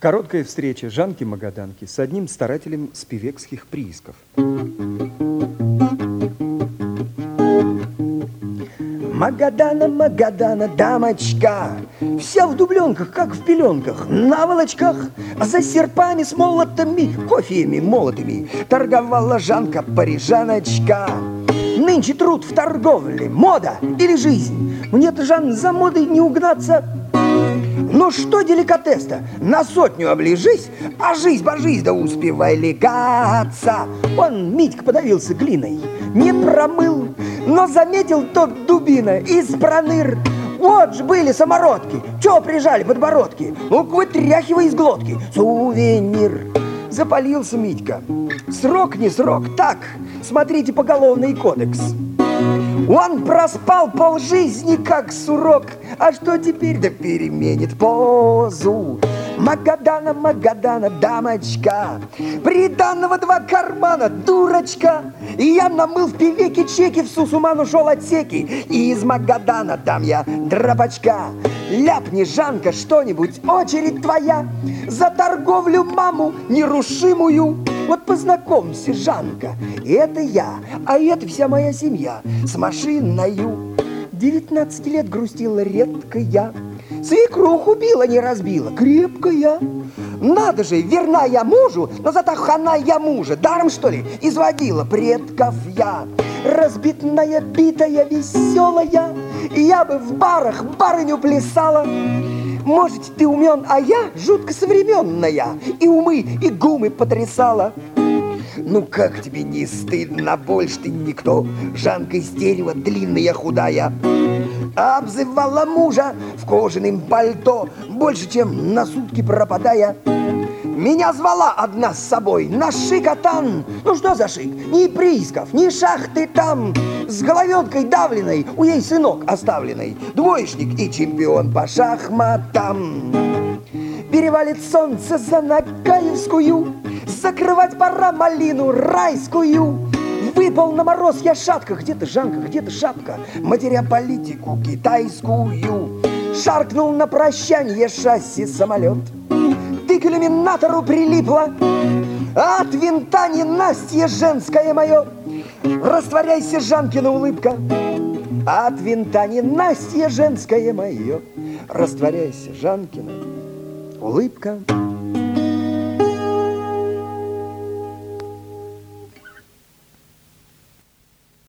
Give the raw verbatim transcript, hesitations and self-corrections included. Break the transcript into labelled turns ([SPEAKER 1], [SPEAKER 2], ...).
[SPEAKER 1] Короткая встреча Жанки-Магаданки с одним старателем с певекских приисков.
[SPEAKER 2] Магадана, Магадана, дамочка, вся в дубленках, как в пеленках, на волочках, за серпами с молотами, кофеями молотыми торговала Жанка-парижаночка. Нынче труд в торговле, мода или жизнь? Мне-то, Жан, за модой не угнаться. Ну что деликатес-то? На сотню оближись, а жизнь по жизнь да успевай легаться. Он, Митька, подавился глиной, не промыл, но заметил тот дубина из проныр. Вот ж были самородки, чё прижали подбородки? Ну-ка вытряхивай из глотки, сувенир. Запалился Митька. Срок не срок, так, смотрите поголовный кодекс. Он проспал полжизни, как сурок. А что теперь? Да переменит позу. Магадана, Магадана, дамочка, приданного два кармана, дурочка. И я намыл в пивеке чеки, в Сусуман ушел отсеки. И из Магадана дам я драпачка. Ляпни, Жанка, что-нибудь, очередь твоя. За торговлю маму нерушимую. Вот познакомься, Жанка, это я, а это вся моя семья с машиною. Девятнадцать лет грустила редко я, свекруху била, не разбила, крепкая. Надо же, верна я мужу, но зато хана я мужа. Даром, что ли, изводила предков я. Разбитная, битая, веселая, я бы в барах барыню плясала. Может, ты умен, а я жутко современная, и умы, и гумы потрясала. Ну как тебе не стыдно, больше ты никто, Жанка из дерева, длинная, худая. Обзывала мужа в кожаном пальто, больше, чем на сутки пропадая. Меня звала одна с собой на шикотан. Ну что за шик? Ни приисков, ни шахты там. С головенкой давленной, у ей сынок оставленный, двоечник и чемпион по шахматам. Перевалит солнце за Нагаевскую, закрывать пора малину райскую. Выпал на мороз я шатка, где-то Жанка, где-то шапка, матеря политику китайскую. Шаркнул на прощанье шасси самолет, ты к иллюминатору прилипла, от винта ненастье женское мое. Растворяйся, Жанкина улыбка, от винта ненастье женское мое. Растворяйся, Жанкина улыбка.